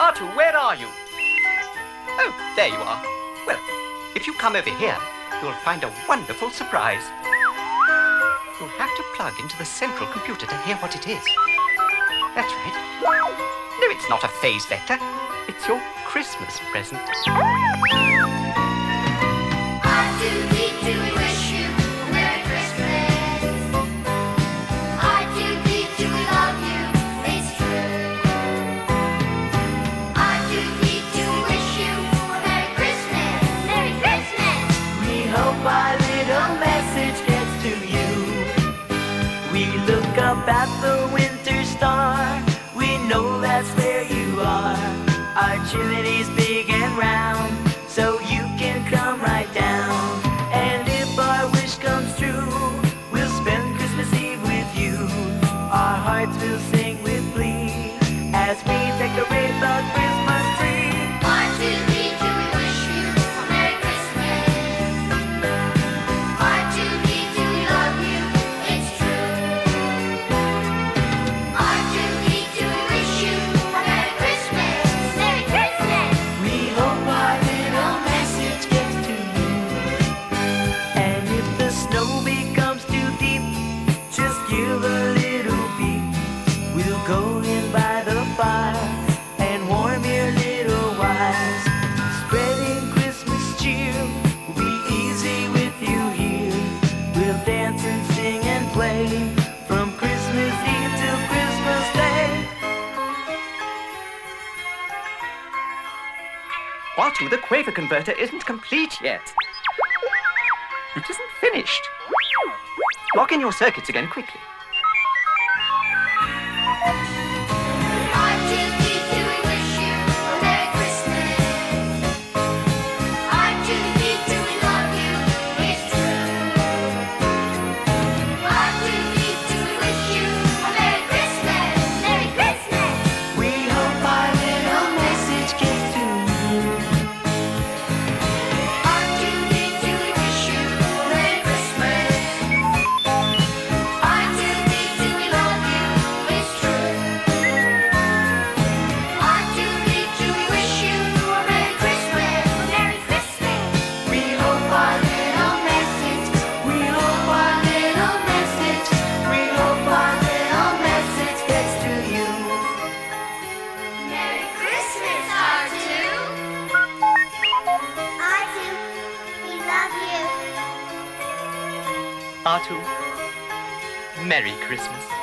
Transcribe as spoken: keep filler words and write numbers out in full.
Artu, where are you? Oh, there you are. Well, if you come over here, you'll find a wonderful surprise. You'll have to plug into the central computer to hear what it is. That's right. No, it's not a phase vector. It's your Christmas present. Up at the winter star, we know that's where you are. Our chimney's big and round, so you can come right down. And if our wish comes true, we'll spend Christmas Eve with you. Our hearts will sing with glee as we decorate the Christmas tree. One, two, three, do we wish you a Merry Christmas? One, two, three, do we love you? It's true. Go in by the fire and warm your little wives. Spreading Christmas cheer will be easy with you here. We'll dance and sing and play from Christmas Eve till Christmas Day. Artu, the Quaver converter isn't complete yet. It isn't finished. Log in your circuits again quickly. Artu, Merry Christmas.